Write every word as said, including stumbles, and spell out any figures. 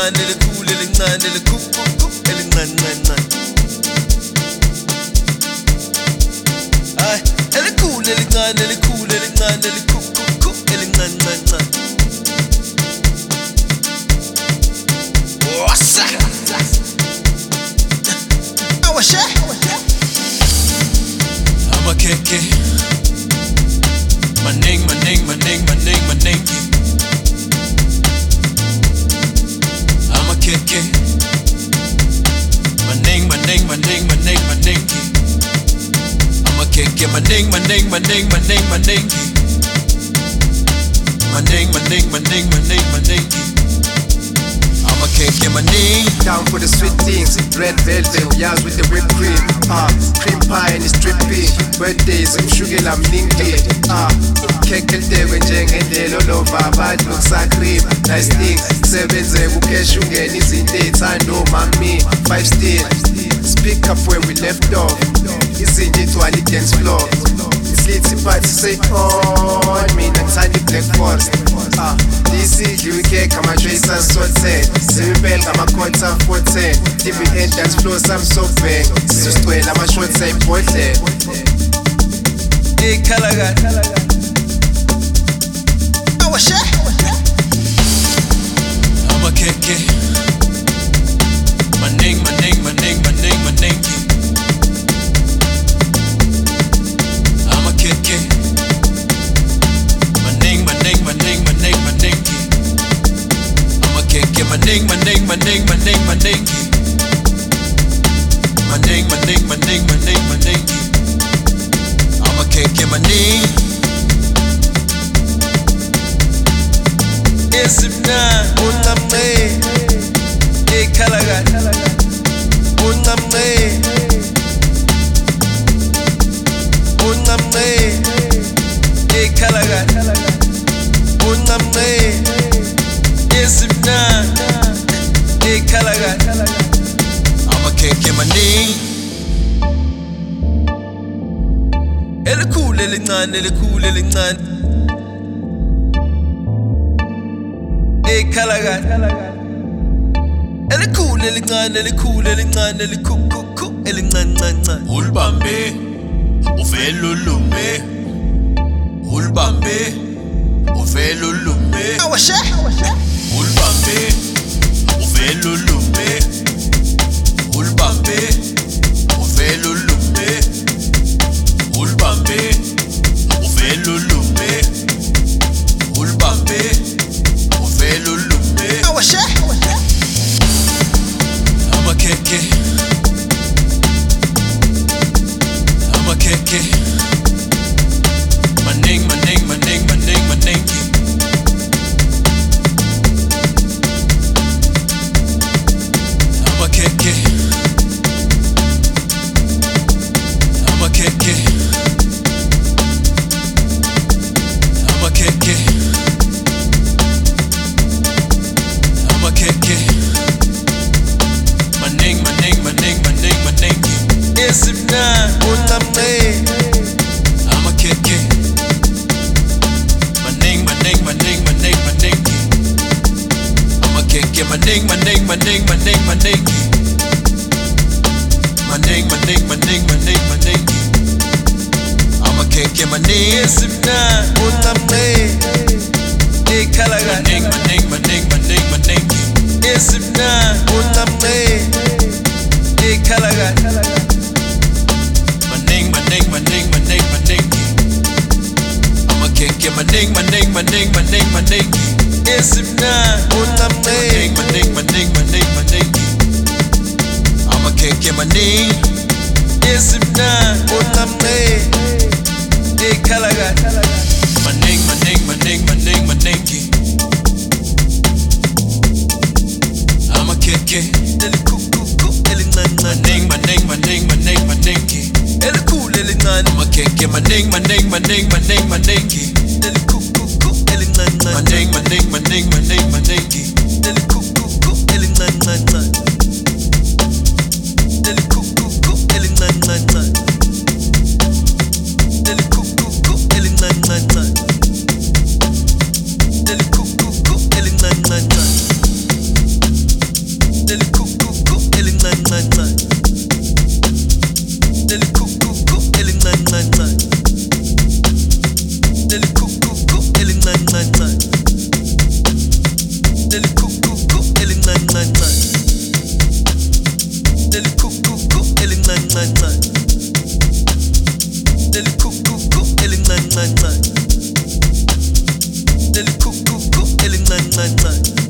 elincane elikhulu elincane elikhuphuku elincancancane. Ay, elikhulu elincane elikhulu elincane elikhuphuku elincancancane. Wasa. Awashe. Amakeke. Maning maning maning maning maning. Amakeke. Maning maning maning maning maning. Amakeke maning maning maning maning maning. Maning maning maning maning maning. I'ma kick him a knee. Down for the sweet things, red velvet, yas with the whipped cream. Ah, uh, cream pie and it's dripping. Birthdays, I'm sugar, I'm ninky. Ah, keke ltewe njengendlela olova abantu lokusacream. Nice thing, sebenze ukesha ungena izinto ey'thando mami. Five still, speak up where we left off. Izinto ithwala i-dance floor. Islitsi party say on mina ngithanda i-Black Forest. Ah, isidliwe ikhekhe ama-trace asothen. Sibibele ngama-quarter four ten. T V N dance floor sami sobheng. Sizosigcwela ama-shots ayibhodlela. Ikhalakati awashe amakeke maning maning maning maning maning. Amakeke maning maning maning maning maning. Amakeke maning maning maning maning maning. Maning maning maning maning maning. I'ma kick him a knee. Isimna unamne ikalagat unamne unamne ikalagat unamne isimna ikalagat. I'ma kick him a knee. Elikhulu elincane elikhulu elincane ekhalakati elikhulu elincane elikhulu elincane elikhukhuku elincancancane. Ulibambe uvela ulume ulibambe uvela ulume awashe ulibambe uvela ulume ulibambe uvela ulume ulibambe uvela ulume ulibambe uvela ulume awashe amakeke amakeke maning maning maning maning maning. Amakeke amakeke amakeke amakeke maning maning maning maning maning. Isimna unamne amakeke maning maning maning maning maning. Amakeke maning maning maning maning maning. Maning maning maning maning maning. Amakeke maning isimna unamne ikalagat maning maning maning maning maning. Isimna unamne ikalagat maning maning maning maning maning. Amakeke maning maning maning maning maning. Isimna unamne maning maning maning maning. Amakeke maning isimna unamne ikalagat maning maning maning maning maning. Amakeke elikhukhuku elincancane maning maning maning maning. Elikhulu elincane amakeke maning maning maning maning maning. Elikhukhuku elincane maning maning maning maning maning. Elikhukhuku elincane elikhukhuku elincane elikhukhuku elincane elikhukhuku elincane. elincane elikhukhuku elincane